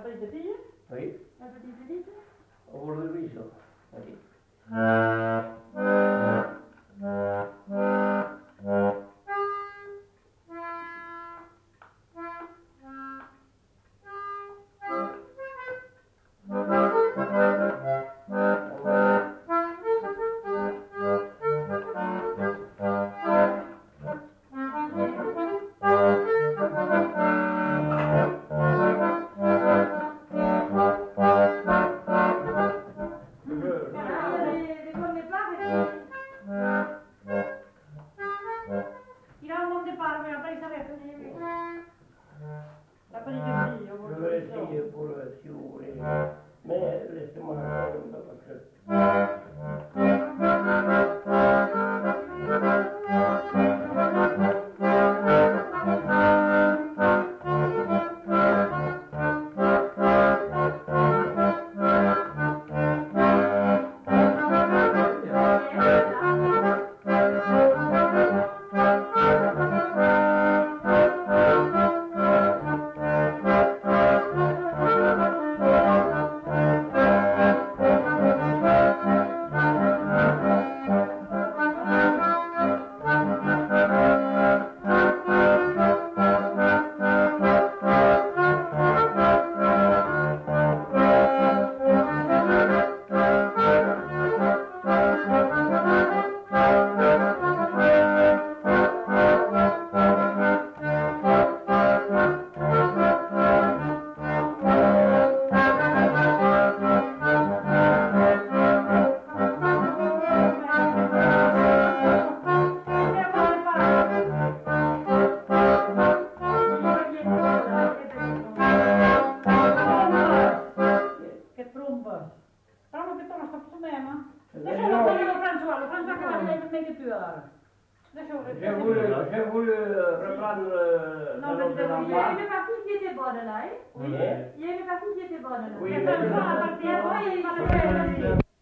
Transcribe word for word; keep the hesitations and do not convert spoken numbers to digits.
lite tio? Oui. Un petit peu lite? Aujourd'hui, ça. Oui. Je vais essayer pour le si vous voulez. Mais laissez-moi attendre parce que... J'ai voulu, j'ai voulu reprendre le Non, mais nom de il y l'enfant. a une partie qui était bonne là. Oui. Il y a une partie qui était bonne là. Oui, Il y a mais- une partie qui était bonne là.